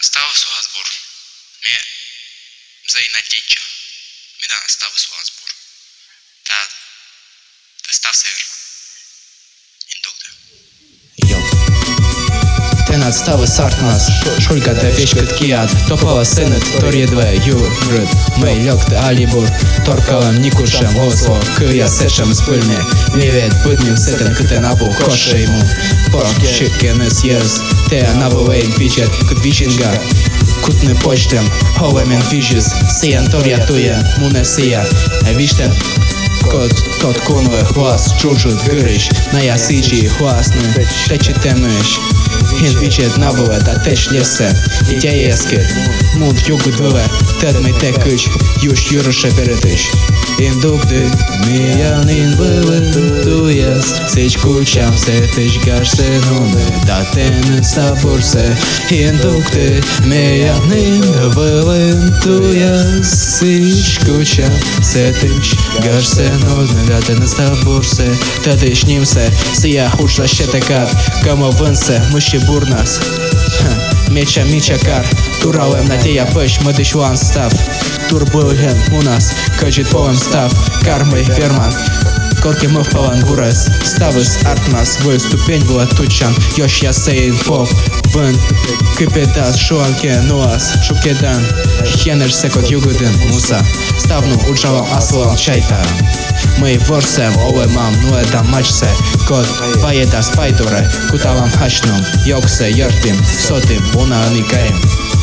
stau suazbur. Me zaina techa. Me da stau suazbur. Ta stav sever. Indugda. Jo. Tenat stavă sartnas, šulka te viškat kijāt, topava senet, torjedve jūrd, mai ļokta alibur, torkavam nikušam oslo, kıja sešam spılne, mivet pıtnim seten câte nabu košeimu, pork chicken yes, te nabu vein picet, cât vișinga, kutne poštem, hovemen vižis, sijan torja tuja, mune sija, višten, Kot konve hlas čučut gâriș, naja sici hlasne, tece temăș, hin vicet nabove, ta teș lese, itea esket, mult jugut văve, ted mai te câci, juș jurușe pereteș. Indugde, mijan in văvântuies, seci cuceam se teș gaște nume, da ten saburse. Indugde, mijan in văvântuies, seci cuceam se teș gaște nume, da ten saburse. Tădeș nimse, să ia huș la șetecat, că mă vânse, mâși burnas. Micia kar, turałem na teja păși, mă deșuan stav. Turbuhen unas, căjit poem stav, karmai verman. Korke mă pavan guras, stavus artmas, voi stupeni vă tučan, još ja sejin pop, vân, câpedas šuanke nuas, šukedan, hiener sekot jugudin musa, stavnu učavam aslan čaita. Măi vorsem, ove mam, nu edam mačse, kod pajeda spajdure, kutavam hašnom, jokse, jărtim, sotim, una anikaim.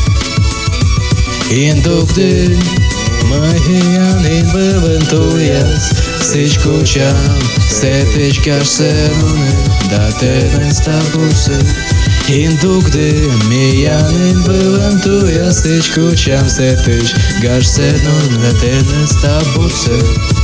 Indugde, măhian in văvântuies, seci cuceam, se teș gaște nume, da te nestaburse. Indugde, mijan in văvântuies, seci cuceam, se teș gaște nume, da te nestaburse.